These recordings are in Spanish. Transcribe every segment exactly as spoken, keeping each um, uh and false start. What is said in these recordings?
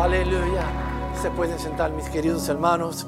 Aleluya. Se pueden sentar, mis queridos hermanos.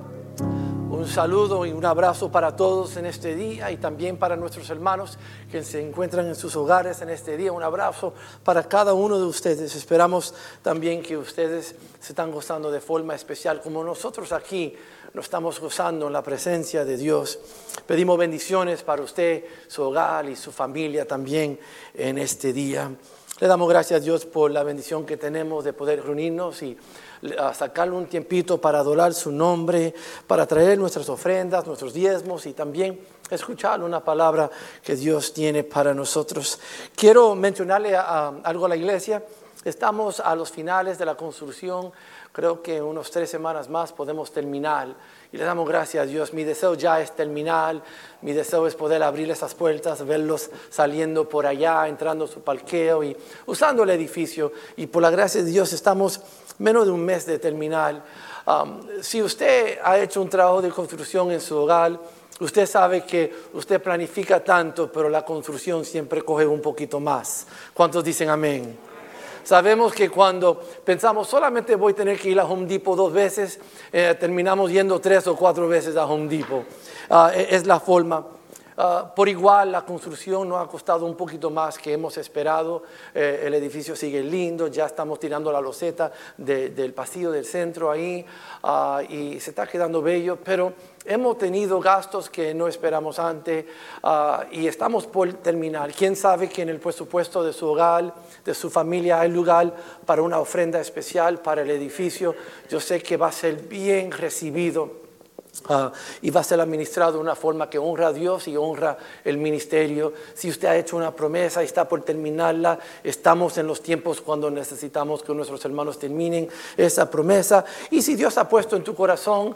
Un saludo y un abrazo para todos en este día y también para nuestros hermanos que se encuentran en sus hogares en este día. Un abrazo para cada uno de ustedes. Esperamos también que ustedes se están gozando de forma especial como nosotros aquí nos estamos gozando en la presencia de Dios. Pedimos bendiciones para usted, su hogar y su familia también en este día. Le damos gracias a Dios por la bendición que tenemos de poder reunirnos y a sacarle un tiempito para adorar su nombre, para traer nuestras ofrendas, nuestros diezmos y también escuchar una palabra que Dios tiene para nosotros. Quiero mencionarle a, a, algo a la iglesia. Estamos a los finales de la construcción. Creo que en unas tres semanas más podemos terminar. Y le damos gracias a Dios. Mi deseo ya es terminar. Mi deseo es poder abrir esas puertas, verlos saliendo por allá, entrando a su parqueo y usando el edificio. Y por la gracia de Dios estamos menos de un mes de terminar. Um, si usted ha hecho un trabajo de construcción en su hogar, usted sabe que usted planifica tanto, pero la construcción siempre coge un poquito más. ¿Cuántos dicen amén? Sabemos que cuando pensamos solamente voy a tener que ir a Home Depot dos veces, eh, terminamos yendo tres o cuatro veces a Home Depot. Uh, es la forma. Uh, por igual la construcción nos ha costado un poquito más que hemos esperado. Eh, el edificio sigue lindo, ya estamos tirando la loseta de, del pasillo del centro ahí uh, y se está quedando bello, pero hemos tenido gastos que no esperamos antes uh, y estamos por terminar. ¿Quién sabe que en el presupuesto de su hogar, de su familia, hay lugar para una ofrenda especial para el edificio? Yo sé que va a ser bien recibido. Uh, y va a ser administrado de una forma que honra a Dios y honra el ministerio. Si usted ha hecho una promesa y está por terminarla, estamos en los tiempos cuando necesitamos que nuestros hermanos terminen esa promesa. Y si Dios ha puesto en tu corazón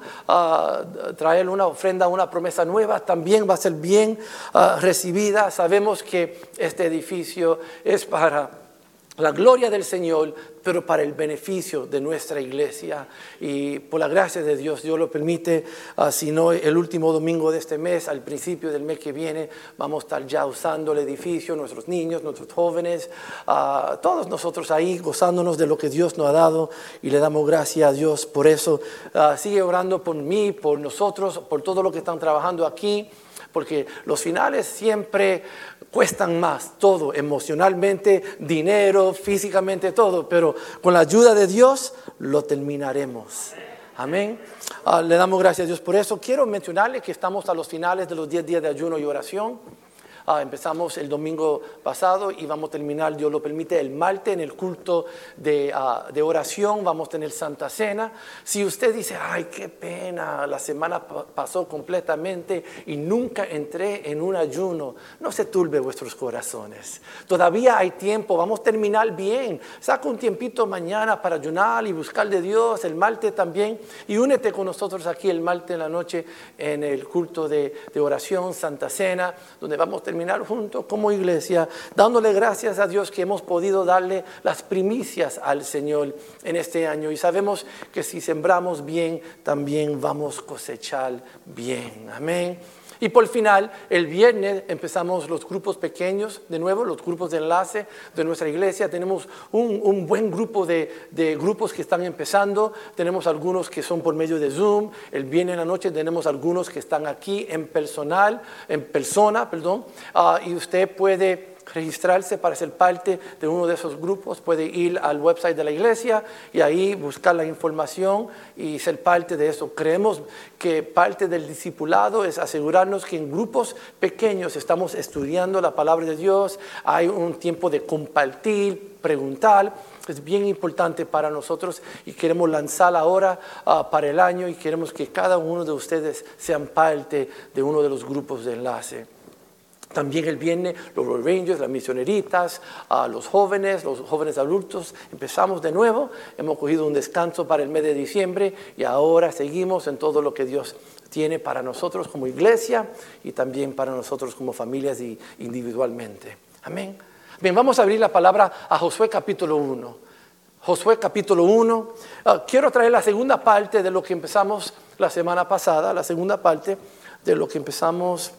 uh, traer una ofrenda, una promesa nueva, también va a ser bien uh, recibida. Sabemos que este edificio es para la gloria del Señor, pero para el beneficio de nuestra iglesia. Y por la gracia de Dios, Dios lo permite, uh, si no el último domingo de este mes, al principio del mes que viene, vamos a estar ya usando el edificio, nuestros niños, nuestros jóvenes, uh, todos nosotros ahí gozándonos de lo que Dios nos ha dado y le damos gracias a Dios por eso. Uh, sigue orando por mí, por nosotros, por todo lo que están trabajando aquí, porque los finales siempre cuestan más, todo, emocionalmente, dinero, físicamente, todo, pero con la ayuda de Dios lo terminaremos. Amén. Uh, le damos gracias a Dios por eso. Quiero mencionarle que estamos a los finales de los diez días de ayuno y oración. Uh, empezamos el domingo pasado y vamos a terminar, Dios lo permite, el martes en el culto de, uh, de oración. Vamos a tener Santa Cena. Si usted dice, ay, qué pena, la semana pa- pasó completamente y nunca entré en un ayuno, no se turbe vuestros corazones. Todavía hay tiempo, vamos a terminar bien. Saca un tiempito mañana para ayunar y buscar de Dios, el martes también. Y únete con nosotros aquí el martes en la noche en el culto de, de oración, Santa Cena, donde vamos a terminar juntos como iglesia, dándole gracias a Dios que hemos podido darle las primicias al Señor en este año. Y sabemos que si sembramos bien, también vamos a cosechar bien. Amén. Y por final, el viernes empezamos los grupos pequeños, de nuevo, los grupos de enlace de nuestra iglesia. Tenemos un, un buen grupo de, de grupos que están empezando. Tenemos algunos que son por medio de Zoom. El viernes en la noche tenemos algunos que están aquí en personal, en persona, perdón. Uh, y usted puede registrarse para ser parte de uno de esos grupos. Puede ir al website de la iglesia y ahí buscar la información y ser parte de eso. Creemos que parte del discipulado es asegurarnos que en grupos pequeños estamos estudiando la palabra de Dios. Hay un tiempo de compartir, preguntar. Es bien importante para nosotros y queremos lanzar ahora uh, para el año y queremos que cada uno de ustedes sean parte de uno de los grupos de enlace. También el viernes los Royal Rangers, las misioneritas, uh, los jóvenes, los jóvenes adultos. Empezamos de nuevo, hemos cogido un descanso para el mes de diciembre y ahora seguimos en todo lo que Dios tiene para nosotros como iglesia y también para nosotros como familias y individualmente. Amén. Bien, vamos a abrir la palabra a Josué capítulo uno. Josué capítulo uno. Uh, quiero traer la segunda parte de lo que empezamos la semana pasada, la segunda parte de lo que empezamos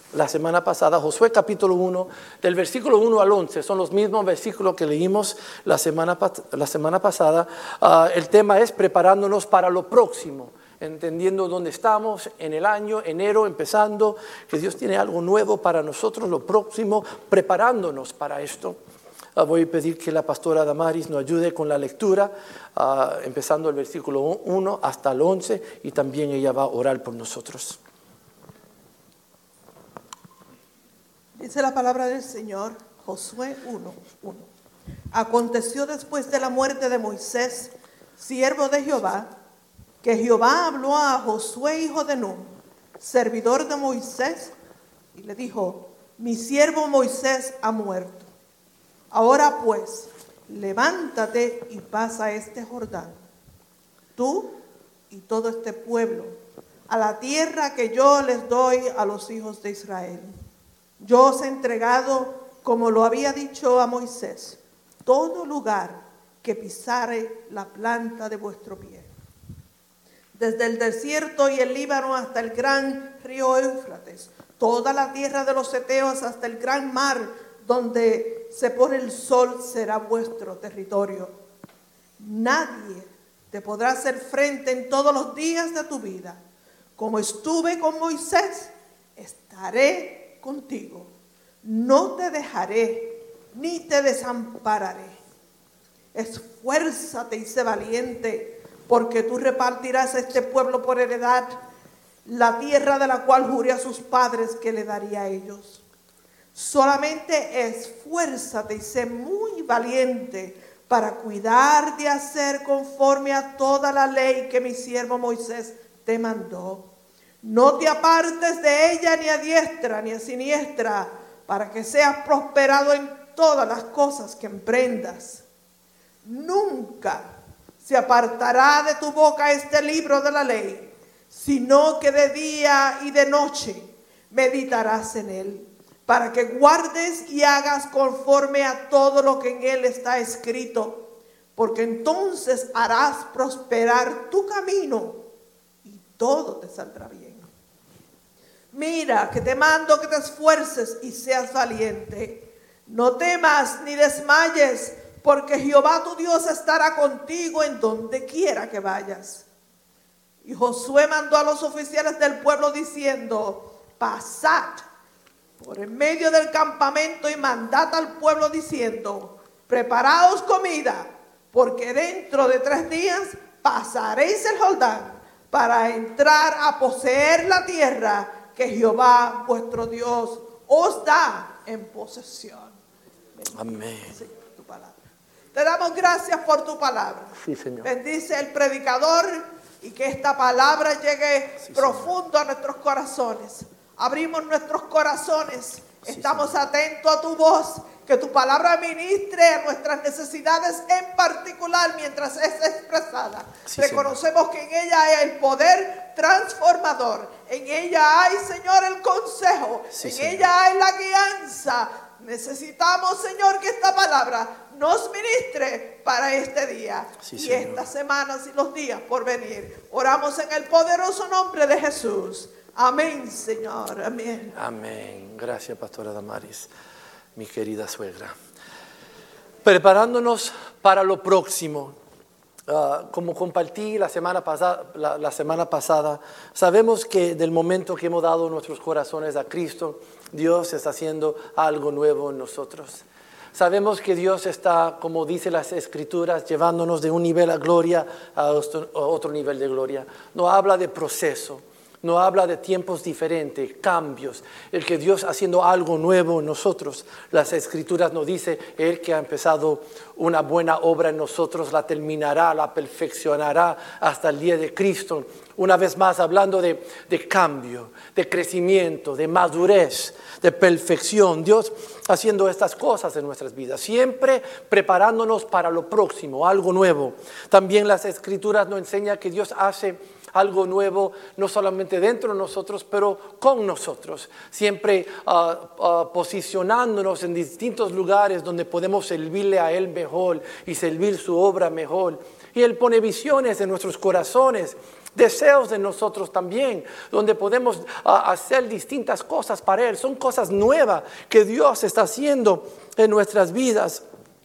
la semana pasada, Josué capítulo uno, del versículo uno al once, son los mismos versículos que leímos la semana, la semana pasada. Uh, el tema es preparándonos para lo próximo, entendiendo dónde estamos en el año, enero empezando, que Dios tiene algo nuevo para nosotros, lo próximo, preparándonos para esto. Uh, voy a pedir que la pastora Damaris nos ayude con la lectura, uh, empezando el versículo uno hasta el once, y también ella va a orar por nosotros. Dice la palabra del Señor, Josué uno, uno. Aconteció después de la muerte de Moisés, siervo de Jehová, que Jehová habló a Josué, hijo de Nun, servidor de Moisés, y le dijo: mi siervo Moisés ha muerto. Ahora pues, levántate y pasa este Jordán, tú y todo este pueblo, a la tierra que yo les doy a los hijos de Israel. Yo os he entregado, como lo había dicho a Moisés, todo lugar que pisare la planta de vuestro pie. Desde el desierto y el Líbano hasta el gran río Éufrates, toda la tierra de los heteos hasta el gran mar, donde se pone el sol, será vuestro territorio. Nadie te podrá hacer frente en todos los días de tu vida. Como estuve con Moisés, estaré contigo, no te dejaré ni te desampararé. Esfuérzate y sé valiente, porque tú repartirás a este pueblo por heredad la tierra de la cual juré a sus padres que le daría a ellos. Solamente esfuérzate y sé muy valiente para cuidar de hacer conforme a toda la ley que mi siervo Moisés te mandó. No te apartes de ella ni a diestra ni a siniestra, para que seas prosperado en todas las cosas que emprendas. Nunca se apartará de tu boca este libro de la ley, sino que de día y de noche meditarás en él, para que guardes y hagas conforme a todo lo que en él está escrito, porque entonces harás prosperar tu camino y todo te saldrá bien. Mira, que te mando que te esfuerces y seas valiente. No temas ni desmayes, porque Jehová tu Dios estará contigo en donde quiera que vayas. Y Josué mandó a los oficiales del pueblo diciendo: pasad por en medio del campamento y mandad al pueblo diciendo: preparaos comida, porque dentro de tres días pasaréis el Jordán para entrar a poseer la tierra que Jehová vuestro Dios os da en posesión. Amén. Señor, tu palabra. Te damos gracias por tu palabra. Sí, Señor. Bendice el predicador y que esta palabra llegue sí, profundo Señor. A nuestros corazones. Abrimos nuestros corazones. Sí, Estamos Señor. Atentos a tu voz. Que tu palabra ministre a nuestras necesidades en particular mientras es expresada. Sí, Reconocemos Señor. Que en ella hay el poder transformador. En ella hay, Señor, el consejo. Sí, en Señor. Ella hay la guianza. Necesitamos, Señor, que esta palabra nos ministre para este día sí, y Señor. Estas semanas y los días por venir. Oramos en el poderoso nombre de Jesús. Amén, Señor. Amén. Amén. Gracias, pastora Damaris, mi querida suegra. Preparándonos para lo próximo. Uh, como compartí la semana, pasada, la, la semana pasada, sabemos que del momento que hemos dado nuestros corazones a Cristo, Dios está haciendo algo nuevo en nosotros. Sabemos que Dios está, como dice las Escrituras, llevándonos de un nivel de gloria a otro nivel de gloria. No habla de proceso. No habla de tiempos diferentes, cambios, el que Dios haciendo algo nuevo en nosotros. Las Escrituras nos dice, el que ha empezado una buena obra en nosotros, la terminará, la perfeccionará hasta el día de Cristo. Una vez más hablando de, de cambio, de crecimiento, de madurez, de perfección. Dios haciendo estas cosas en nuestras vidas, siempre preparándonos para lo próximo, algo nuevo. También las Escrituras nos enseñan que Dios hace algo nuevo, no solamente dentro de nosotros, pero con nosotros. Siempre uh, uh, posicionándonos en distintos lugares donde podemos servirle a Él mejor y servir su obra mejor. Y Él pone visiones en nuestros corazones deseos de nosotros también, donde podemos uh, hacer distintas cosas para Él. Son cosas nuevas que Dios está haciendo en nuestras vidas.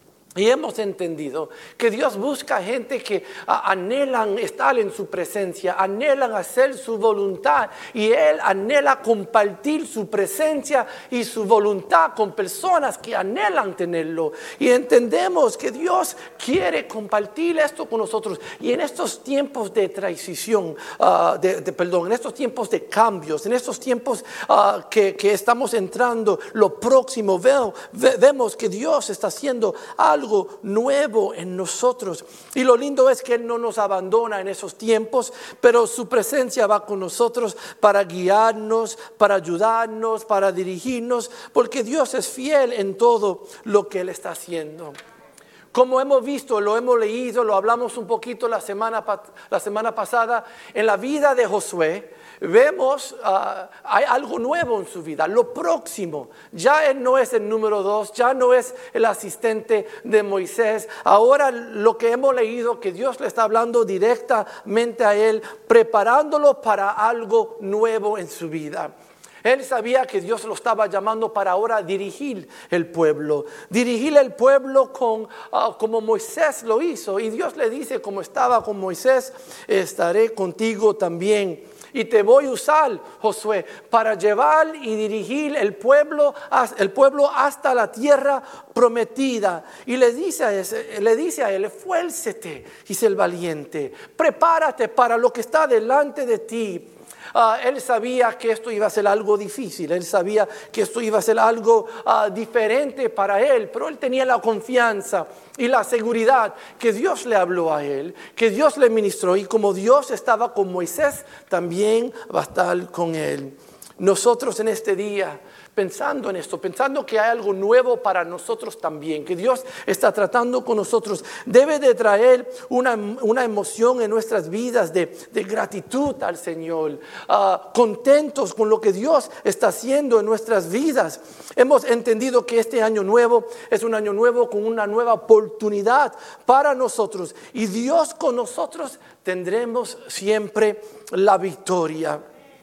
Y hemos entendido que Dios busca gente que uh, anhelan estar en su presencia, anhelan hacer su voluntad, y Él anhela compartir su presencia y su voluntad con personas que anhelan tenerlo. Y entendemos que Dios quiere compartir esto con nosotros. Y en estos tiempos de transición, uh, de, de, perdón, en estos tiempos de cambios, en estos tiempos uh, que, que estamos entrando, lo próximo, veo, ve, vemos que Dios está haciendo algo algo nuevo en nosotros. Y lo lindo es que Él no nos abandona en esos tiempos, pero su presencia va con nosotros para guiarnos, para ayudarnos, para dirigirnos, porque Dios es fiel en todo lo que Él está haciendo. Como hemos visto, lo hemos leído, lo hablamos un poquito la semana, la semana pasada, en la vida de Josué, vemos, uh, hay algo nuevo en su vida, lo próximo. Ya él no es el número dos, ya no es el asistente de Moisés. Ahora lo que hemos leído, que Dios le está hablando directamente a él, preparándolo para algo nuevo en su vida. Él sabía que Dios lo estaba llamando para ahora dirigir el pueblo. Dirigir el pueblo con, uh, como Moisés lo hizo. Y Dios le dice, como estaba con Moisés, estaré contigo también. Y te voy a usar, Josué, para llevar y dirigir el pueblo, el pueblo hasta la tierra prometida. Y le dice a, ese, le dice a él, esfuércete y sé valiente. Prepárate para lo que está delante de ti. Uh, él sabía que esto iba a ser algo difícil, él sabía que esto iba a ser algo uh, diferente para él, pero él tenía la confianza y la seguridad que Dios le habló a él, que Dios le ministró, y como Dios estaba con Moisés, también va a estar con él. Nosotros en este día, pensando en esto, pensando que hay algo nuevo para nosotros también, que Dios está tratando con nosotros, debe de traer una, una emoción en nuestras vidas de, de gratitud al Señor, uh, contentos con lo que Dios está haciendo en nuestras vidas. Hemos entendido que este año nuevo es un año nuevo con una nueva oportunidad para nosotros, y Dios con nosotros tendremos siempre la victoria.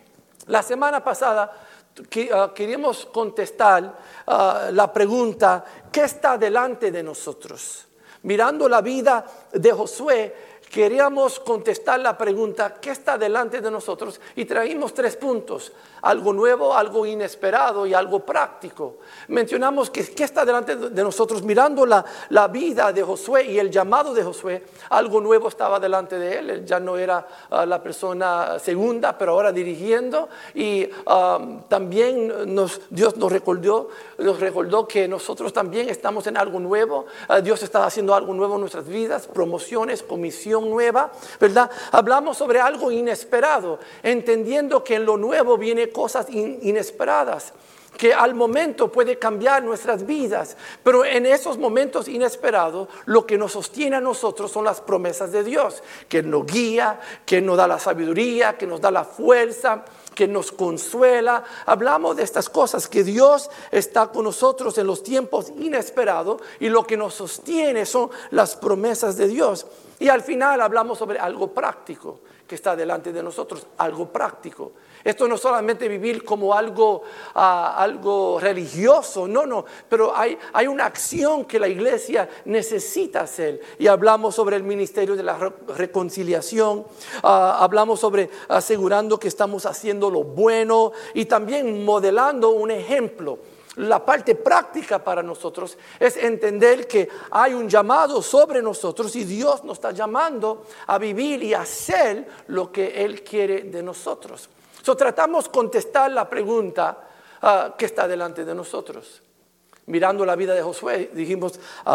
La semana pasada queríamos contestar uh, la pregunta, ¿qué está delante de nosotros? Mirando la vida de Josué, queríamos contestar la pregunta, ¿qué está delante de nosotros? Y traímos tres puntos, algo nuevo, algo inesperado y algo práctico. Mencionamos que ¿qué está delante de nosotros? Mirando la, la vida de Josué y el llamado de Josué, algo nuevo estaba delante de él. Él ya no era uh, la persona segunda, pero ahora dirigiendo. Y um, también nos, Dios nos recordó, nos recordó que nosotros también estamos en algo nuevo. Uh, Dios está haciendo algo nuevo en nuestras vidas, promociones, comisión nueva, ¿verdad? Hablamos sobre algo inesperado, entendiendo que en lo nuevo vienen cosas in, inesperadas, que al momento puede cambiar nuestras vidas, pero en esos momentos inesperados lo que nos sostiene a nosotros son las promesas de Dios, que nos guía, que nos da la sabiduría, que nos da la fuerza, que nos consuela. Hablamos de estas cosas, que Dios está con nosotros en los tiempos inesperados, y lo que nos sostiene son las promesas de Dios. Y al final hablamos sobre algo práctico que está delante de nosotros, algo práctico. Esto no es solamente vivir como algo, uh, algo religioso, no, no, pero hay, hay una acción que la iglesia necesita hacer. Y hablamos sobre el ministerio de la re- reconciliación, uh, hablamos sobre asegurando que estamos haciendo lo bueno y también modelando un ejemplo. La parte práctica para nosotros es entender que hay un llamado sobre nosotros y Dios nos está llamando a vivir y hacer lo que Él quiere de nosotros. So, tratamos de contestar la pregunta uh, que está delante de nosotros. Mirando la vida de Josué, dijimos,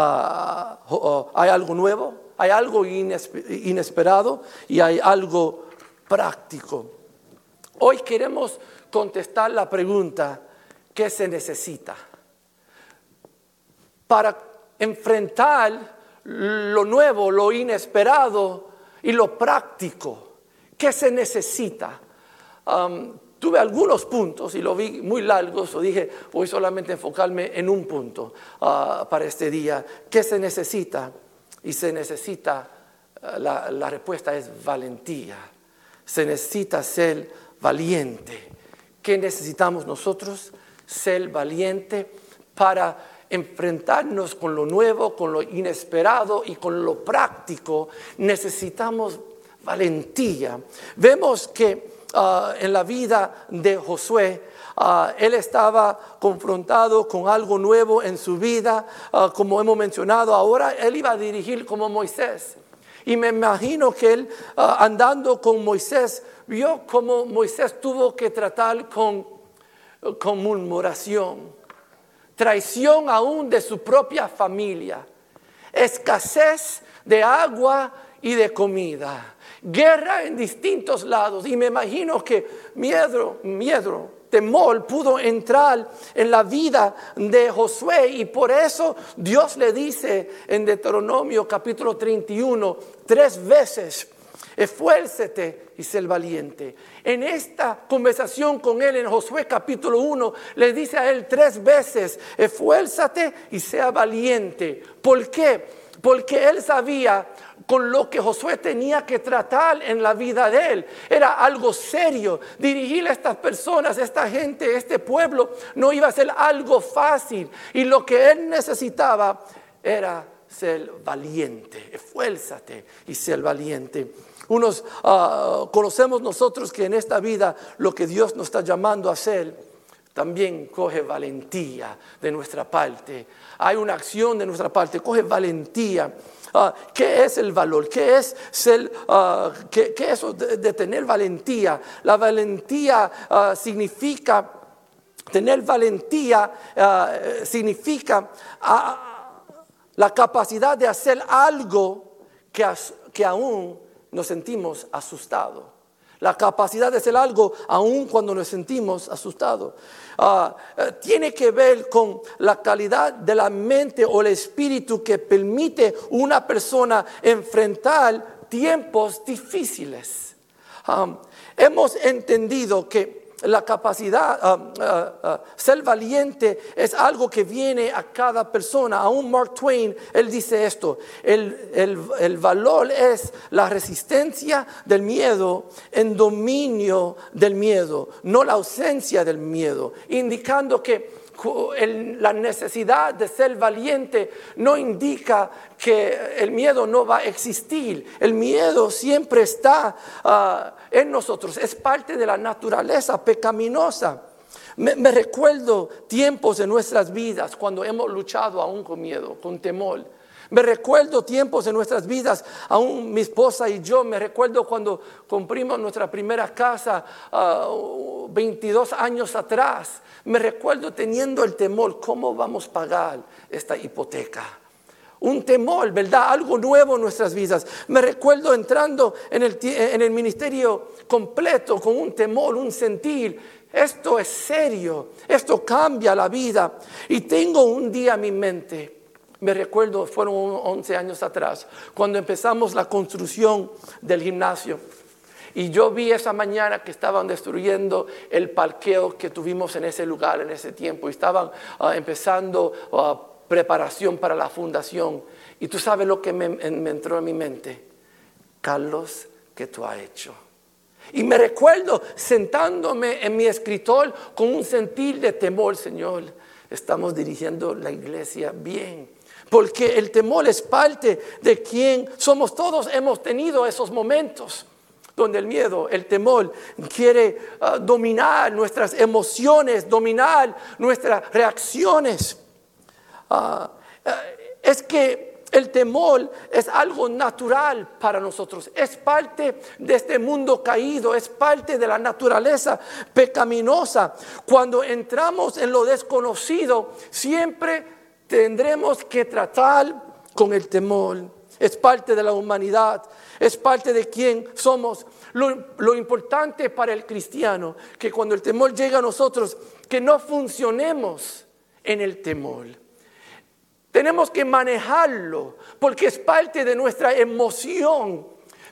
uh, uh, hay algo nuevo, hay algo inesperado y hay algo práctico. Hoy queremos contestar la pregunta, ¿qué se necesita para enfrentar lo nuevo, lo inesperado y lo práctico? ¿Qué se necesita? Um, tuve algunos puntos y lo vi muy largos, o dije, voy solamente a enfocarme en un punto uh, para este día. ¿Qué se necesita? Y se necesita, uh, la, la respuesta es valentía. se necesita ser valiente. ¿Qué necesitamos nosotros? Ser valiente para enfrentarnos con lo nuevo, con lo inesperado y con lo práctico. Necesitamos valentía. Vemos que uh, en la vida de Josué, uh, él estaba confrontado con algo nuevo en su vida. Uh, como hemos mencionado, ahora él iba a dirigir como Moisés. Y me imagino que él, uh, andando con Moisés, vio cómo Moisés tuvo que tratar con, con murmuración, traición aún de su propia familia, escasez de agua y de comida, guerra en distintos lados. Y me imagino que miedo, miedo, temor pudo entrar en la vida de Josué, y por eso Dios le dice en Deuteronomio capítulo treinta y uno tres veces: esfuérzate y sé valiente. En esta conversación con él en Josué capítulo uno, le dice a él tres veces: esfuérzate y sea valiente. ¿Por qué? Porque él sabía con lo que Josué tenía que tratar en la vida de él. Era algo serio. Dirigir a estas personas, esta gente, este pueblo, no iba a ser algo fácil. Y lo que él necesitaba era ser valiente. Esfuérzate y ser valiente. Unos uh, conocemos nosotros que en esta vida lo que Dios nos está llamando a hacer también coge valentía de nuestra parte. Hay una acción de nuestra parte, coge valentía. Uh, ¿Qué es el valor? ¿Qué es, ser, uh, qué, qué es eso de, de tener valentía? La valentía uh, significa, tener valentía uh, significa uh, la capacidad de hacer algo que, as, que aún nos sentimos asustados. La capacidad de hacer algo aún cuando nos sentimos asustados. Uh, uh, tiene que ver con la calidad de la mente o el espíritu que permite una persona enfrentar tiempos difíciles. Um, hemos entendido que la capacidad, uh, uh, uh, ser valiente es algo que viene a cada persona. Aún Mark Twain, él dice esto: el, el, el valor es la resistencia del miedo en dominio del miedo, no la ausencia del miedo, indicando que el, la necesidad de ser valiente no indica que el miedo no va a existir. El miedo siempre está uh, en nosotros, es parte de la naturaleza pecaminosa. Me, me recuerdo tiempos en nuestras vidas cuando hemos luchado aún con miedo, con temor. Me recuerdo tiempos en nuestras vidas, aún mi esposa y yo, me recuerdo cuando compramos nuestra primera casa uh, veintidós años atrás. Me recuerdo teniendo el temor: ¿cómo vamos a pagar esta hipoteca? Un temor, ¿verdad? Algo nuevo en nuestras vidas. Me recuerdo entrando en el, en el ministerio completo con un temor, un sentir: esto es serio, esto cambia la vida. Y tengo un día en mi mente, me recuerdo, fueron once años atrás, cuando empezamos la construcción del gimnasio. Y yo vi esa mañana que estaban destruyendo el parqueo que tuvimos en ese lugar, en ese tiempo. Y estaban uh, empezando uh, preparación para la fundación. Y tú sabes lo que me, me entró en mi mente: Carlos, ¿qué tú has hecho? Y me recuerdo sentándome en mi escritorio con un sentir de temor: Señor, estamos dirigiendo la iglesia bien. Porque el temor es parte de quien somos. Todos hemos tenido esos momentos donde el miedo, el temor quiere uh, dominar nuestras emociones, dominar nuestras reacciones. Uh, uh, es que el temor es algo natural para nosotros. Es parte de este mundo caído, es parte de la naturaleza pecaminosa. Cuando entramos en lo desconocido, siempre tendremos que tratar con el temor. Es parte de la humanidad, es parte de quién somos. Lo, lo importante para el cristiano, que cuando el temor llega a nosotros, que no funcionemos en el temor. Tenemos que manejarlo, porque es parte de nuestra emoción.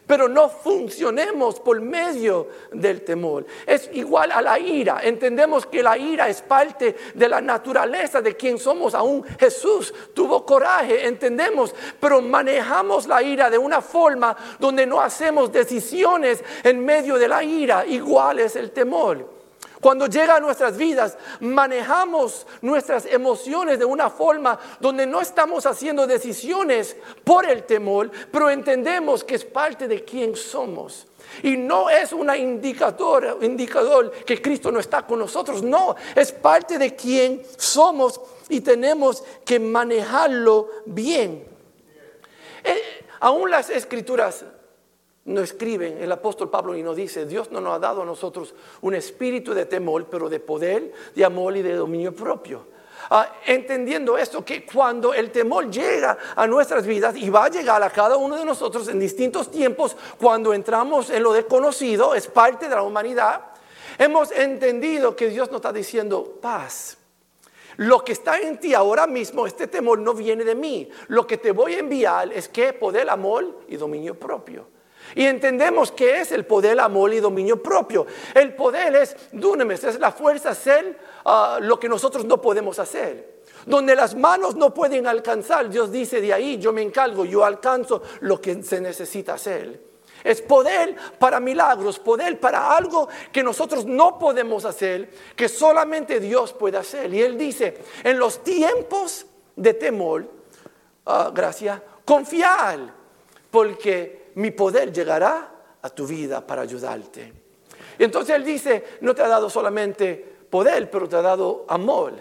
pero no funcionemos por medio del temor. Es igual a la ira. Entendemos que la ira es parte de la naturaleza de quien somos. Aún Jesús tuvo coraje, entendemos, pero manejamos la ira de una forma donde no hacemos decisiones en medio de la ira. Igual es el temor. Cuando llega a nuestras vidas, manejamos nuestras emociones de una forma donde no estamos haciendo decisiones por el temor, pero entendemos que es parte de quién somos. Y no es un indicador, indicador que Cristo no está con nosotros, no, es parte de quién somos y tenemos que manejarlo bien. Eh, aún las Escrituras no escriben, el apóstol Pablo y nos dice, Dios no nos ha dado a nosotros un espíritu de temor, pero de poder, de amor y de dominio propio. Uh, entendiendo esto, que cuando el temor llega a nuestras vidas y va a llegar a cada uno de nosotros en distintos tiempos, cuando entramos en lo desconocido, es parte de la humanidad, hemos entendido que Dios nos está diciendo paz. Lo que está en ti ahora mismo, este temor no viene de mí. Lo que te voy a enviar es que poder, amor y dominio propio. Y entendemos que es el poder, amor y dominio propio. El poder es dunamis, es la fuerza hacer uh, lo que nosotros no podemos hacer. Donde las manos no pueden alcanzar, Dios dice de ahí, yo me encargo, yo alcanzo lo que se necesita hacer. Es poder para milagros, poder para algo que nosotros no podemos hacer, que solamente Dios puede hacer. Y Él dice, en los tiempos de temor, uh, gracias, confiar, porque mi poder llegará a tu vida para ayudarte. Y entonces Él dice, no te ha dado solamente poder, pero te ha dado amor.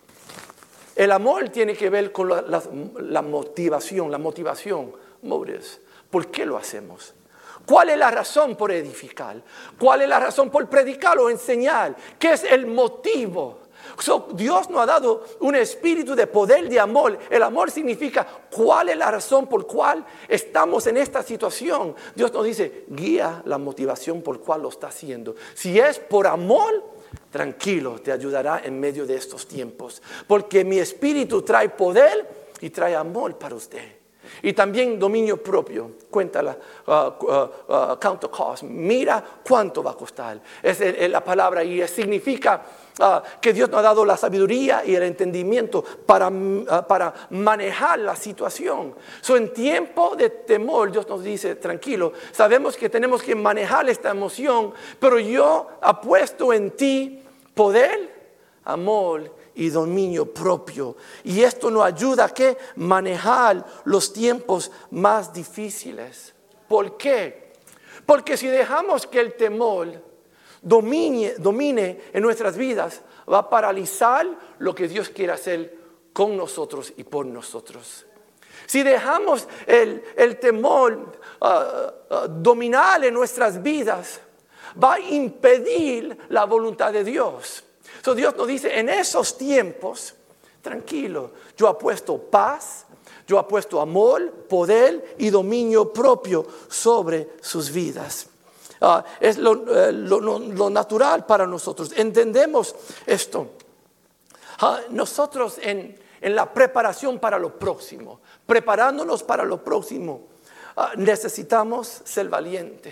El amor tiene que ver con la, la, la motivación, la motivación, motives. ¿Por qué lo hacemos? ¿Cuál es la razón por edificar? ¿Cuál es la razón por predicar o enseñar? ¿Qué es el motivo? So, Dios nos ha dado un espíritu de poder, de amor. El amor significa cuál es la razón por cual estamos en esta situación. Dios nos dice, guía la motivación por cual lo está haciendo. Si es por amor, tranquilo, te ayudará en medio de estos tiempos. Porque mi espíritu trae poder y trae amor para usted. Y también dominio propio. Cuéntala, uh, uh, uh, count the cost. Mira cuánto va a costar. Es el, el, la palabra y significa uh, que Dios nos ha dado la sabiduría y el entendimiento para, uh, para manejar la situación. So, en tiempo de temor, Dios nos dice, tranquilo, sabemos que tenemos que manejar esta emoción, pero yo apuesto en ti poder, amor y dominio propio. Y esto nos ayuda a que manejar los tiempos más difíciles. ¿Por qué? Porque si dejamos que el temor domine, domine en nuestras vidas, va a paralizar lo que Dios quiere hacer con nosotros y por nosotros. Si dejamos el, el temor uh, uh, dominar en nuestras vidas, va a impedir la voluntad de Dios. So Dios nos dice, en esos tiempos, tranquilo, yo apuesto paz, yo apuesto amor, poder y dominio propio sobre sus vidas. Uh, es lo, uh, lo, lo, lo natural para nosotros. Entendemos esto. Uh, nosotros en, en la preparación para lo próximo, preparándonos para lo próximo, uh, necesitamos ser valientes.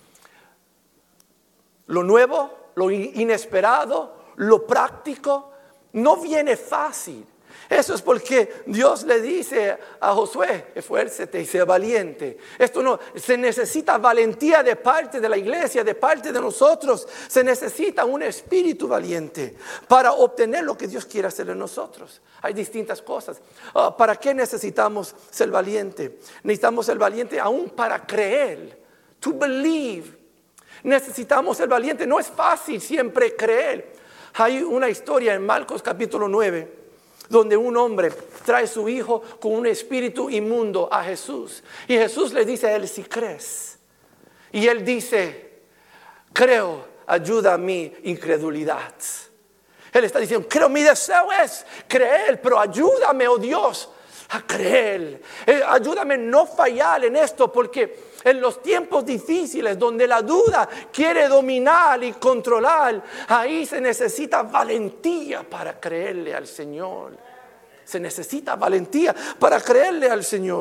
Lo nuevo, lo inesperado, lo práctico no viene fácil. Eso es porque Dios le dice a Josué, esfuérzate y sea valiente. Esto no, se necesita valentía de parte de la iglesia, de parte de nosotros. Se necesita un espíritu valiente para obtener lo que Dios quiere hacer en nosotros. Hay distintas cosas. Uh, ¿Para qué necesitamos ser valiente? Necesitamos ser valiente aún para creer. To believe. Necesitamos ser valiente. No es fácil siempre creer. Hay una historia en Marcos capítulo nueve, donde un hombre trae a su hijo con un espíritu inmundo a Jesús. Y Jesús le dice a él, si crees. Y él dice, creo, ayuda a mi incredulidad. Él está diciendo, creo, mi deseo es creer, pero ayúdame, oh Dios, a creer. Eh, ayúdame a no fallar en esto, porque en los tiempos difíciles donde la duda quiere dominar y controlar, ahí se necesita valentía para creerle al Señor. Se necesita valentía para creerle al Señor.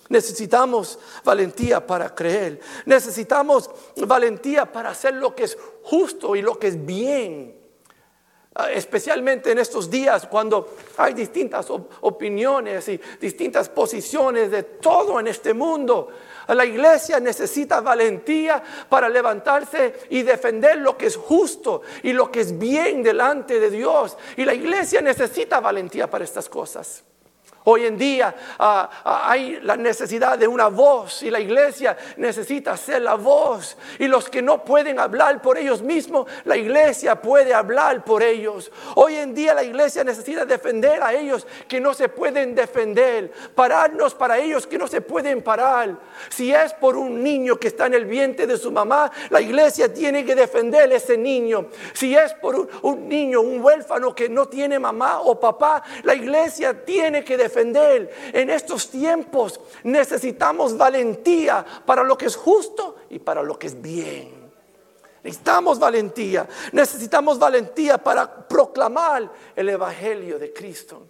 Necesitamos valentía para creer. Necesitamos valentía para hacer lo que es justo y lo que es bien. Especialmente en estos días cuando hay distintas op- opiniones y distintas posiciones de todo en este mundo. La iglesia necesita valentía para levantarse y defender lo que es justo y lo que es bien delante de Dios. Y la iglesia necesita valentía para estas cosas. Hoy en día uh, uh, hay la necesidad de una voz y la iglesia necesita ser la voz. Y los que no pueden hablar por ellos mismos, la iglesia puede hablar por ellos. Hoy en día la iglesia necesita defender a ellos que no se pueden defender, pararnos para ellos que no se pueden parar. Si es por un niño que está en el vientre de su mamá, la iglesia tiene que defender a ese niño. Si es por un, un niño, un huérfano que no tiene mamá o papá, la iglesia tiene que defender. Defender. En estos tiempos necesitamos valentía para lo que es justo y para lo que es bien. Necesitamos valentía. Necesitamos valentía para proclamar el evangelio de Cristo.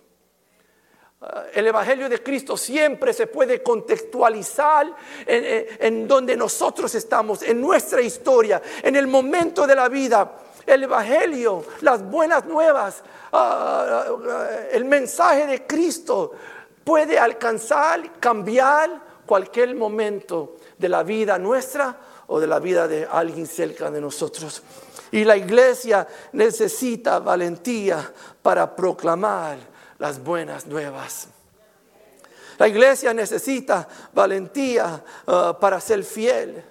Uh, el evangelio de Cristo siempre se puede contextualizar en, en, en donde nosotros estamos, en nuestra historia, en el momento de la vida. El evangelio, las buenas nuevas, uh, uh, el mensaje de Cristo puede alcanzar, cambiar cualquier momento de la vida nuestra o de la vida de alguien cerca de nosotros. Y la iglesia necesita valentía para proclamar las buenas nuevas. La iglesia necesita valentía uh, para ser fiel,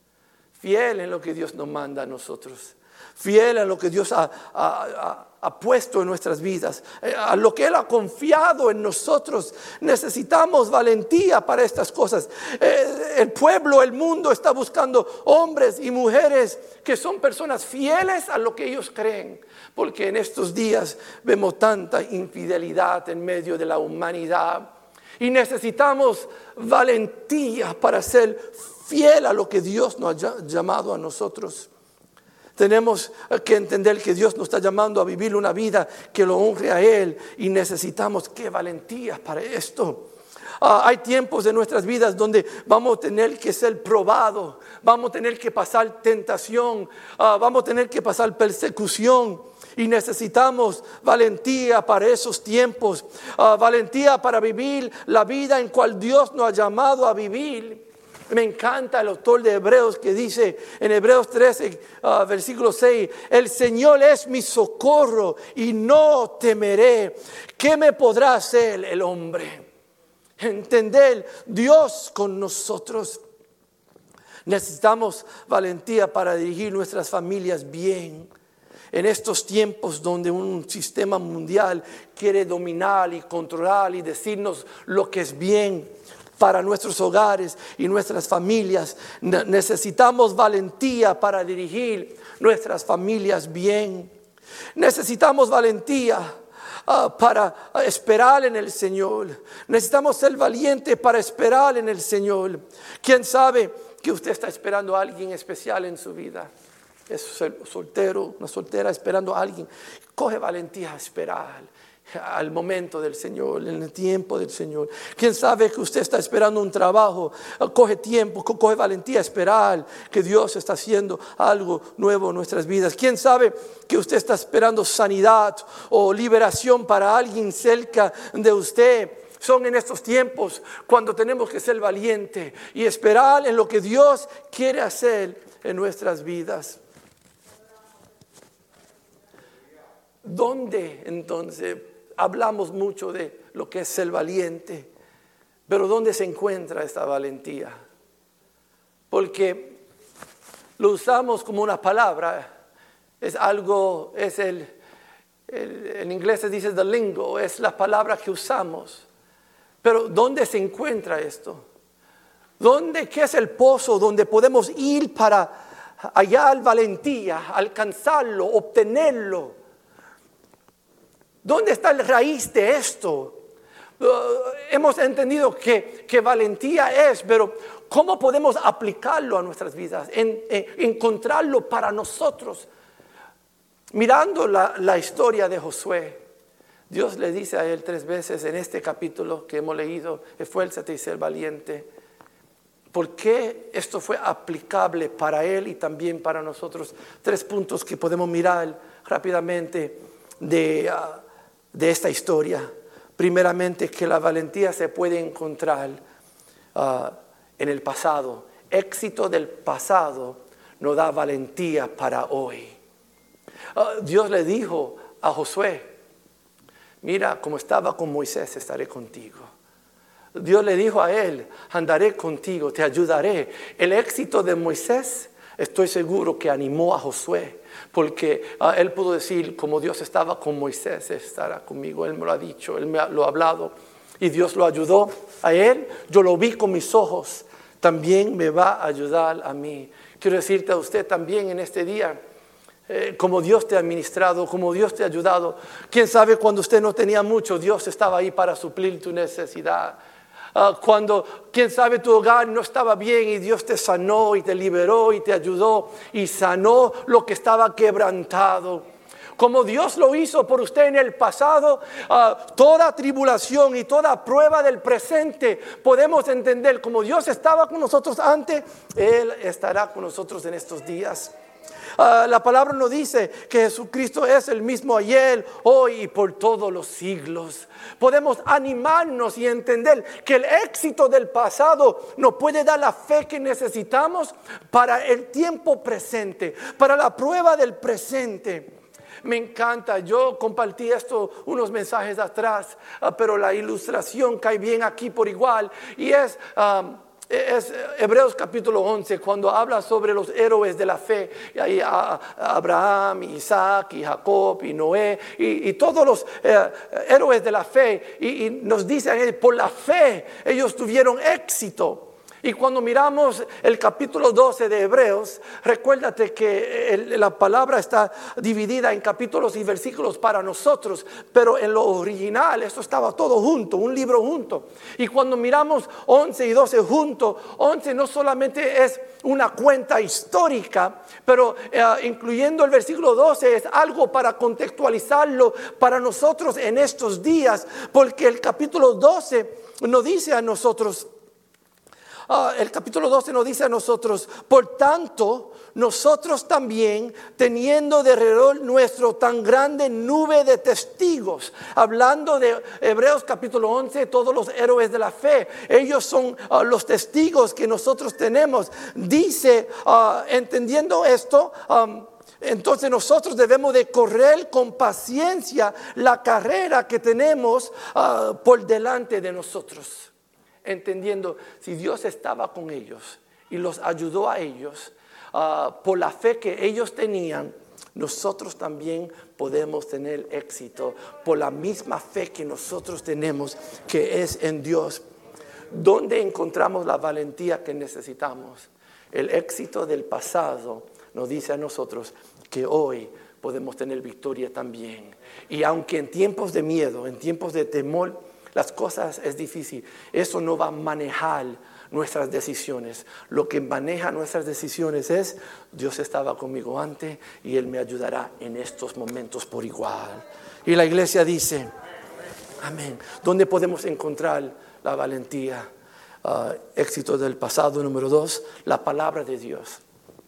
fiel en lo que Dios nos manda a nosotros. Fiel a lo que Dios ha, ha, ha, ha puesto en nuestras vidas, a lo que Él ha confiado en nosotros. Necesitamos valentía para estas cosas. El pueblo, el mundo está buscando hombres y mujeres que son personas fieles a lo que ellos creen. Porque en estos días vemos tanta infidelidad en medio de la humanidad. Y necesitamos valentía para ser fiel a lo que Dios nos ha llamado a nosotros. Tenemos que entender que Dios nos está llamando a vivir una vida que lo honre a Él. Y necesitamos qué valentía para esto. Uh, hay tiempos de nuestras vidas donde vamos a tener que ser probados. Vamos a tener que pasar tentación. Uh, vamos a tener que pasar persecución. Y necesitamos valentía para esos tiempos. Uh, valentía para vivir la vida en cual Dios nos ha llamado a vivir. Me encanta el autor de Hebreos que dice en Hebreos trece, uh, versículo seis, el Señor es mi socorro y no temeré. ¿Qué me podrá hacer el hombre? Entender Dios con nosotros. Necesitamos valentía para dirigir nuestras familias bien. En estos tiempos donde un sistema mundial quiere dominar y controlar y decirnos lo que es bien para nuestros hogares y nuestras familias, necesitamos valentía para dirigir nuestras familias bien. Necesitamos valentía uh, para esperar en el Señor. Necesitamos ser valientes para esperar en el Señor. ¿Quién sabe que usted está esperando a alguien especial en su vida? Es soltero, una soltera esperando a alguien. Coge valentía a esperar al momento del Señor, en el tiempo del Señor. Quién sabe que usted está esperando un trabajo, coge tiempo, coge valentía a esperar que Dios está haciendo algo nuevo en nuestras vidas. Quién sabe que usted está esperando sanidad o liberación para alguien cerca de usted. Son en estos tiempos cuando tenemos que ser valientes y esperar en lo que Dios quiere hacer en nuestras vidas. ¿Dónde entonces? Hablamos mucho de lo que es ser valiente, pero ¿dónde se encuentra esta valentía? Porque lo usamos como una palabra, es algo, es el, el en inglés se dice the lingo, es la palabra que usamos. Pero ¿dónde se encuentra esto? ¿Dónde, qué es el pozo donde podemos ir para hallar valentía, alcanzarlo, obtenerlo? ¿Dónde está la raíz de esto? Uh, hemos entendido que, que valentía es, pero ¿cómo podemos aplicarlo a nuestras vidas? En, en, encontrarlo para nosotros. Mirando la, la historia de Josué, Dios le dice a él tres veces en este capítulo que hemos leído, esfuérzate y sé valiente. ¿Por qué esto fue aplicable para él y también para nosotros? Tres puntos que podemos mirar rápidamente de, uh, de esta historia. Primeramente, que la valentía se puede encontrar uh, en el pasado. Éxito del pasado nos da valentía para hoy. Uh, Dios le dijo a Josué, mira, como estaba con Moisés, estaré contigo. Dios le dijo a él, andaré contigo, te ayudaré. El éxito de Moisés, estoy seguro que animó a Josué, porque uh, él pudo decir, como Dios estaba con Moisés, estará conmigo. Él me lo ha dicho, él me ha, lo ha hablado, y Dios lo ayudó a él. Yo lo vi con mis ojos, también me va a ayudar a mí. Quiero decirte a usted también en este día, Eh, como Dios te ha ministrado, como Dios te ha ayudado. Quién sabe, cuando usted no tenía mucho, Dios estaba ahí para suplir tu necesidad. Uh, cuando, quién sabe, tu hogar no estaba bien y Dios te sanó y te liberó y te ayudó y sanó lo que estaba quebrantado. Como Dios lo hizo por usted en el pasado, uh, toda tribulación y toda prueba del presente podemos entender como Dios estaba con nosotros antes, Él estará con nosotros en estos días. Uh, la palabra nos dice que Jesucristo es el mismo ayer, hoy y por todos los siglos. Podemos animarnos y entender que el éxito del pasado nos puede dar la fe que necesitamos para el tiempo presente, para la prueba del presente. Me encanta, yo compartí esto unos mensajes atrás, uh, pero la ilustración cae bien aquí por igual, y es... Um, Es Hebreos capítulo once, cuando habla sobre los héroes de la fe. Y ahí a, a Abraham, Isaac, y Jacob, y Noé, y, y todos los eh, héroes de la fe. Y, y nos dice, por la fe ellos tuvieron éxito. Y cuando miramos el capítulo doce de Hebreos, recuérdate que el, la palabra está dividida en capítulos y versículos para nosotros, pero en lo original esto estaba todo junto, un libro junto. Y cuando miramos once y doce juntos, once no solamente es una cuenta histórica, pero eh, incluyendo el versículo doce es algo para contextualizarlo para nosotros en estos días, porque el capítulo doce nos dice a nosotros, Uh, el capítulo doce nos dice a nosotros, por tanto, nosotros también, teniendo de alrededor nuestro tan grande nube de testigos, hablando de Hebreos capítulo once, todos los héroes de la fe, ellos son uh, los testigos que nosotros tenemos. Dice, uh, entendiendo esto, um, entonces nosotros debemos de correr con paciencia la carrera que tenemos uh, por delante de nosotros. Entendiendo, si Dios estaba con ellos y los ayudó a ellos uh, por la fe que ellos tenían, nosotros también podemos tener éxito por la misma fe que nosotros tenemos, que es en Dios. ¿Dónde encontramos la valentía que necesitamos? El éxito del pasado nos dice a nosotros que hoy podemos tener victoria también. Y aunque en tiempos de miedo, en tiempos de temor, las cosas es difícil, eso no va a manejar nuestras decisiones. Lo que maneja nuestras decisiones es, Dios estaba conmigo antes y Él me ayudará en estos momentos por igual. Y la iglesia dice, amén. ¿Dónde podemos encontrar la valentía? Uh, éxito del pasado, número dos, la palabra de Dios.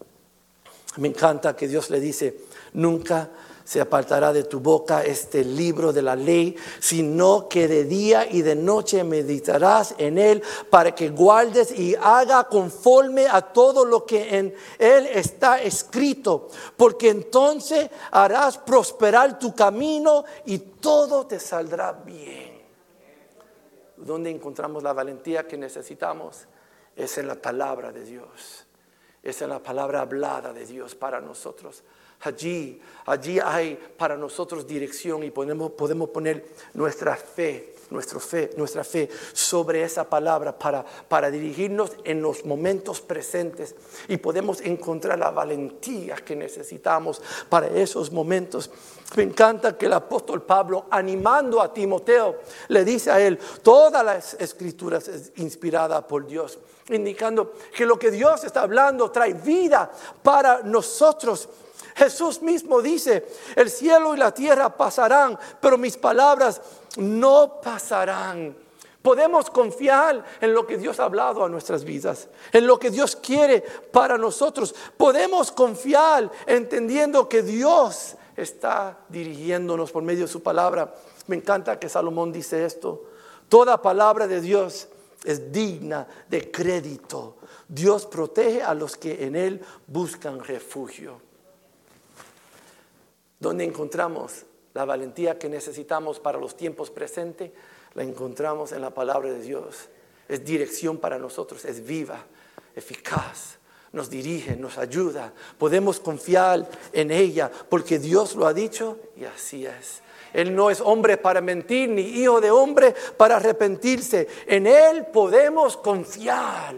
Me encanta que Dios le dice, nunca se apartará de tu boca este libro de la ley, sino que de día y de noche meditarás en él, para que guardes y haga conforme a todo lo que en él está escrito, porque entonces harás prosperar tu camino y todo te saldrá bien. ¿Dónde encontramos la valentía que necesitamos? Es en la palabra de Dios, es en la palabra hablada de Dios para nosotros. Allí, allí hay para nosotros dirección y podemos, podemos poner nuestra fe nuestra fe, nuestra fe sobre esa palabra para, para dirigirnos en los momentos presentes y podemos encontrar la valentía que necesitamos para esos momentos. Me encanta que el apóstol Pablo, animando a Timoteo, le dice a él, todas las escrituras es inspirada por Dios, indicando que lo que Dios está hablando trae vida para nosotros. Jesús mismo dice, el cielo y la tierra pasarán, pero mis palabras no pasarán. Podemos confiar en lo que Dios ha hablado a nuestras vidas, en lo que Dios quiere para nosotros. Podemos confiar entendiendo que Dios está dirigiéndonos por medio de su palabra. Me encanta que Salomón dice esto, toda palabra de Dios es digna de crédito. Dios protege a los que en Él buscan refugio. ¿Dónde encontramos la valentía que necesitamos para los tiempos presentes? La encontramos en la palabra de Dios. Es dirección para nosotros, es viva, eficaz, nos dirige, nos ayuda. Podemos confiar en ella porque Dios lo ha dicho y así es. Él no es hombre para mentir, ni hijo de hombre para arrepentirse. En Él podemos confiar.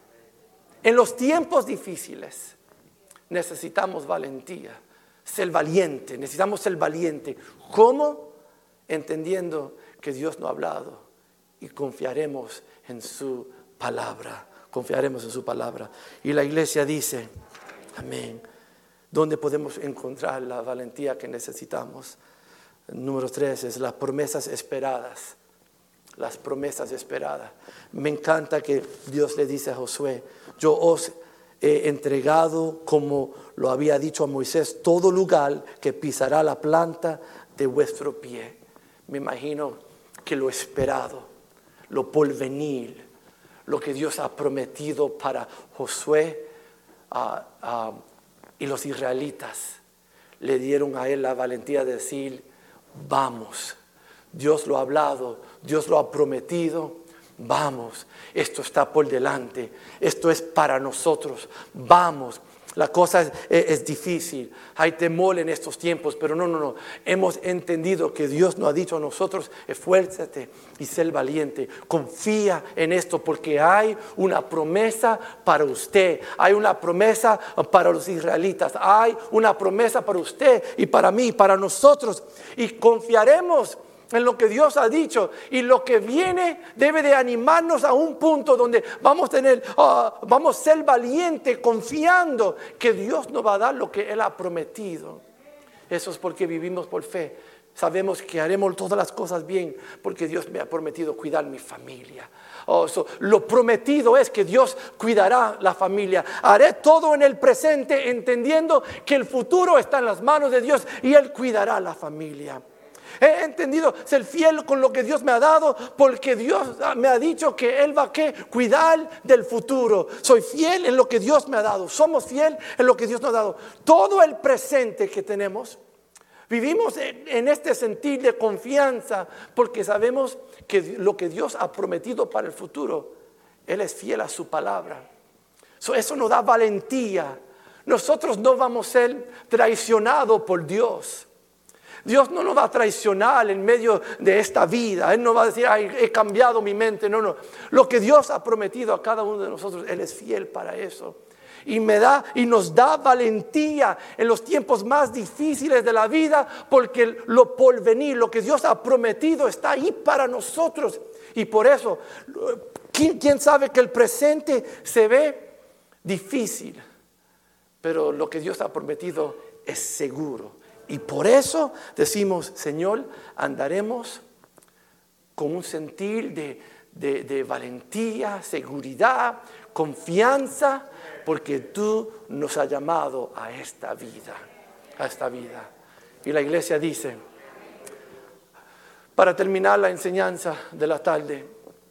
En los tiempos difíciles necesitamos valentía. Ser valiente, necesitamos ser valiente. ¿Cómo? Entendiendo que Dios no ha hablado y confiaremos en su palabra. Confiaremos en su palabra. Y la iglesia dice, amén. ¿Dónde podemos encontrar la valentía que necesitamos? Número tres es las promesas esperadas. Las promesas esperadas. Me encanta que Dios le dice a Josué, yo os he entregado, como lo había dicho a Moisés, todo lugar que pisará la planta de vuestro pie. Me imagino que lo esperado, lo porvenir, lo que Dios ha prometido para Josué uh, uh, y los israelitas, le dieron a él la valentía de decir, vamos, Dios lo ha hablado, Dios lo ha prometido. Vamos, esto está por delante, esto es para nosotros, vamos. La cosa es, es, es difícil, hay temor en estos tiempos, pero no, no, no. Hemos entendido que Dios nos ha dicho a nosotros, esfuérzate y sé valiente. Confía en esto porque hay una promesa para usted, hay una promesa para los israelitas, hay una promesa para usted y para mí, para nosotros. Y confiaremos en lo que Dios ha dicho, y lo que viene debe de animarnos a un punto donde vamos a tener, uh, vamos a ser valientes confiando que Dios nos va a dar lo que Él ha prometido. Eso es porque vivimos por fe. Sabemos que haremos todas las cosas bien porque Dios me ha prometido cuidar mi familia. Oh, so, lo prometido es que Dios cuidará la familia. Haré todo en el presente entendiendo que el futuro está en las manos de Dios y Él cuidará la familia. He entendido ser fiel con lo que Dios me ha dado porque Dios me ha dicho que Él va a ¿qué? Cuidar del futuro. Soy fiel en lo que Dios me ha dado. Somos fiel en lo que Dios nos ha dado. Todo el presente que tenemos, vivimos en, en este sentir de confianza porque sabemos que lo que Dios ha prometido para el futuro, Él es fiel a su palabra. So, eso nos da valentía. Nosotros no vamos a ser traicionados por Dios. Dios no nos va a traicionar en medio de esta vida. Él no va a decir, ay, he cambiado mi mente. No, no. Lo que Dios ha prometido a cada uno de nosotros, Él es fiel para eso. Y me da y nos da valentía en los tiempos más difíciles de la vida, porque lo porvenir, lo que Dios ha prometido está ahí para nosotros. Y por eso, ¿quién, quién sabe que el presente se ve difícil? Pero lo que Dios ha prometido es seguro. Y por eso decimos, Señor, andaremos con un sentir de, de, de valentía, seguridad, confianza, porque tú nos has llamado a esta vida, a esta vida. Y la iglesia dice, para terminar la enseñanza de la tarde,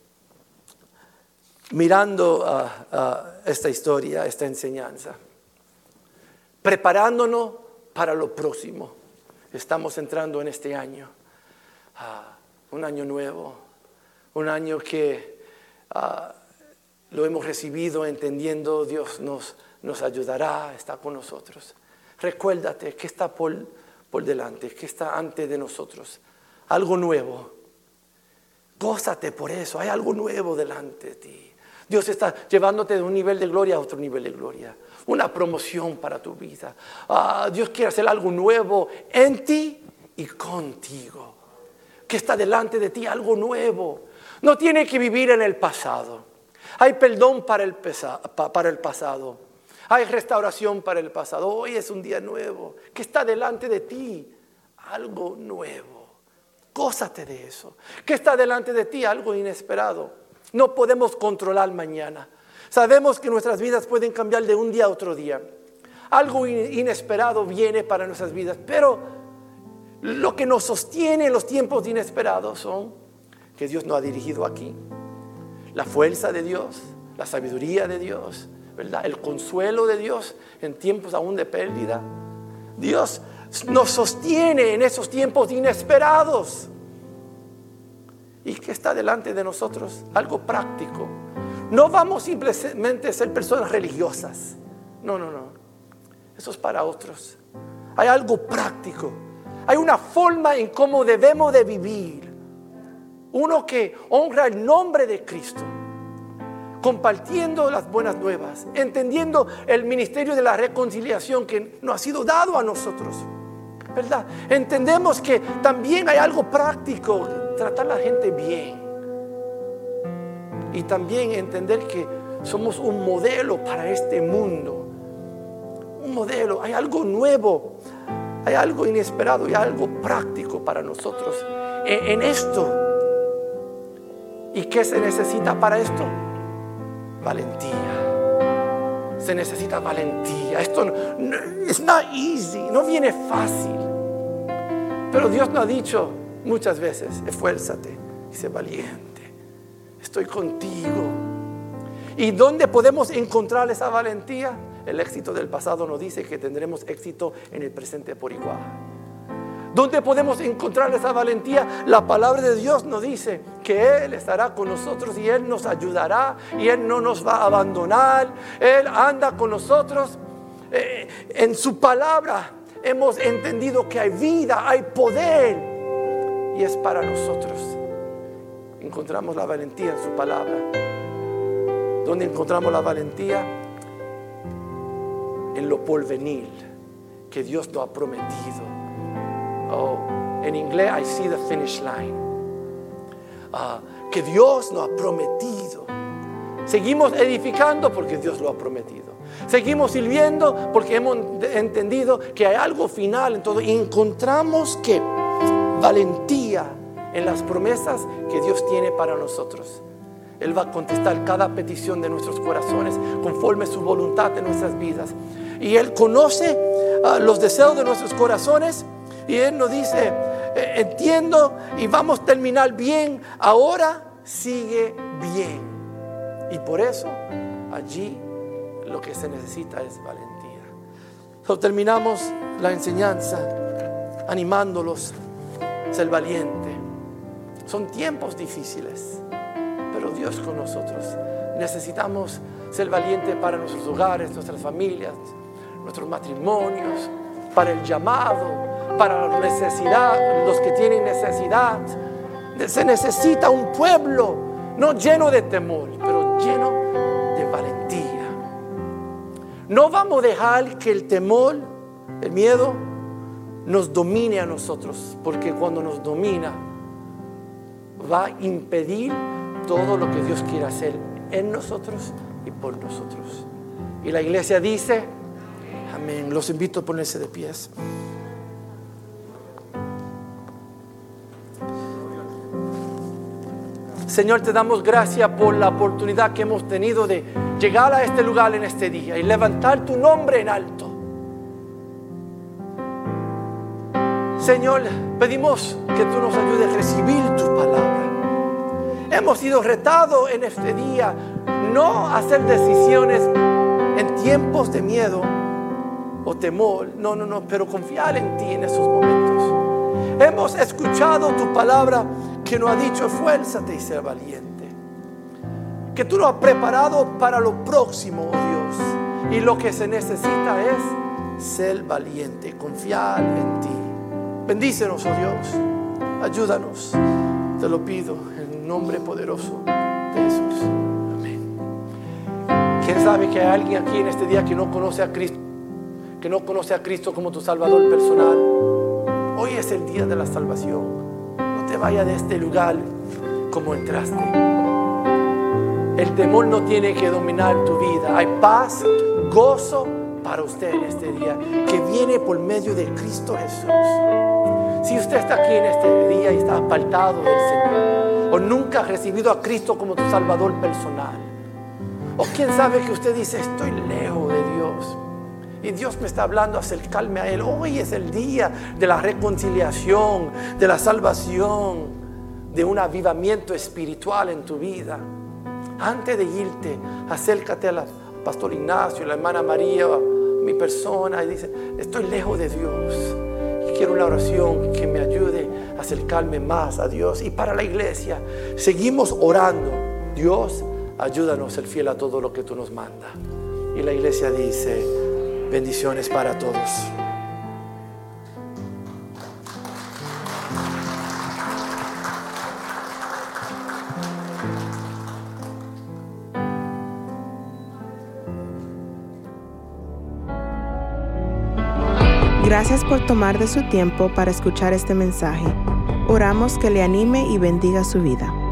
mirando a, a esta historia, esta enseñanza, preparándonos para lo próximo. Estamos entrando en este año, uh, un año nuevo, un año que uh, lo hemos recibido entendiendo Dios nos, nos ayudará, está con nosotros. Recuérdate que está por, por delante, que está ante de nosotros, algo nuevo. Gózate por eso. Hay algo nuevo delante de ti. Dios está llevándote de un nivel de gloria a otro nivel de gloria. Una promoción para tu vida. Ah, Dios quiere hacer algo nuevo en ti y contigo. Que está delante de ti algo nuevo. No tiene que vivir en el pasado. Hay perdón para el, pesa, para el pasado. Hay restauración para el pasado. Hoy es un día nuevo. Que está delante de ti algo nuevo. Gózate de eso. Que está delante de ti algo inesperado. No podemos controlar mañana. Sabemos que nuestras vidas pueden cambiar de un día a otro día. Algo inesperado viene para nuestras vidas. Pero lo que nos sostiene en los tiempos inesperados son que Dios nos ha dirigido aquí. La fuerza de Dios, la sabiduría de Dios, ¿verdad? El consuelo de Dios en tiempos aún de pérdida. Dios nos sostiene en esos tiempos inesperados. ¿Y qué está delante de nosotros? Algo práctico. No vamos simplemente a ser personas religiosas. No, no, no. Eso es para otros. Hay algo práctico. Hay una forma en cómo debemos de vivir. Uno que honra el nombre de Cristo. Compartiendo las buenas nuevas. Entendiendo el ministerio de la reconciliación que nos ha sido dado a nosotros. ¿Verdad? Entendemos que también hay algo práctico. Tratar a la gente bien. Y también entender que somos un modelo para este mundo. Un modelo. Hay algo nuevo. Hay algo inesperado y algo práctico para nosotros en, en esto. ¿Y qué se necesita para esto? Valentía. Se necesita valentía. Esto no, it's not easy. No viene fácil. Pero Dios nos ha dicho muchas veces, esfuérzate y sé valiente. Estoy contigo. ¿Y dónde podemos encontrar esa valentía? El éxito del pasado nos dice que tendremos éxito en el presente por igual. ¿Dónde podemos encontrar esa valentía? La palabra de Dios nos dice que Él estará con nosotros y Él nos ayudará y Él no nos va a abandonar. Él anda con nosotros. Eh, en su palabra hemos entendido que hay vida, hay poder. Y es para nosotros. Encontramos la valentía en su palabra. ¿Dónde encontramos la valentía? En lo porvenir que Dios nos ha prometido. Oh, en inglés, I see the finish line. Uh, que Dios nos ha prometido. Seguimos edificando porque Dios lo ha prometido. Seguimos sirviendo porque hemos entendido que hay algo final en todo. Y encontramos que valentía en las promesas que Dios tiene para nosotros. Él va a contestar cada petición de nuestros corazones conforme su voluntad en nuestras vidas. Y Él conoce uh, los deseos de nuestros corazones. Y Él nos dice, eh, entiendo y vamos a terminar bien. Ahora sigue bien. Y por eso allí lo que se necesita es valentía. So, terminamos la enseñanza animándolos a ser valiente. Son tiempos difíciles, pero Dios con nosotros. Necesitamos ser valientes para nuestros hogares, nuestras familias, nuestros matrimonios, para el llamado, para la necesidad, los que tienen necesidad. Se necesita un pueblo no lleno de temor, pero lleno de valentía. No vamos a dejar que el temor, el miedo, nos domine a nosotros, porque cuando nos domina va a impedir todo lo que Dios quiere hacer en nosotros y por nosotros. Y la iglesia dice, amén. Los invito a ponerse de pies. Señor, te damos gracias por la oportunidad que hemos tenido de llegar a este lugar en este día y levantar tu nombre en alto. Señor, pedimos que tú nos ayudes a recibir tu palabra. Hemos sido retados en este día no a hacer decisiones en tiempos de miedo o temor, no, no, no, pero confiar en ti en esos momentos. Hemos escuchado tu palabra que nos ha dicho, esfuérzate y sé valiente. Que tú nos has preparado para lo próximo, oh Dios. Y lo que se necesita es ser valiente, confiar en ti. Bendícenos, oh Dios. Ayúdanos. Te lo pido en el nombre poderoso de Jesús. Amén. ¿Quién sabe que hay alguien aquí en este día que no conoce a Cristo? Que no conoce a Cristo como tu Salvador personal. Hoy es el día de la salvación. No te vayas de este lugar como entraste. El temor no tiene que dominar tu vida. Hay paz, gozo para usted en este día, que viene por medio de Cristo Jesús. Si usted está aquí en este día y está apartado del Señor, o nunca ha recibido a Cristo como tu Salvador personal, o quién sabe que usted dice, estoy lejos de Dios y Dios me está hablando, acercarme a Él. Hoy es el día de la reconciliación, de la salvación, de un avivamiento espiritual en tu vida. Antes de irte, acércate al pastor Ignacio, la hermana María, mi persona, y dice, estoy lejos de Dios y quiero una oración que me ayude a acercarme más a Dios. Y para la iglesia seguimos orando. Dios, ayúdanos a ser fiel a todo lo que tú nos mandas. Y la iglesia dice, bendiciones para todos. Gracias por tomar de su tiempo para escuchar este mensaje. Oramos que le anime y bendiga su vida.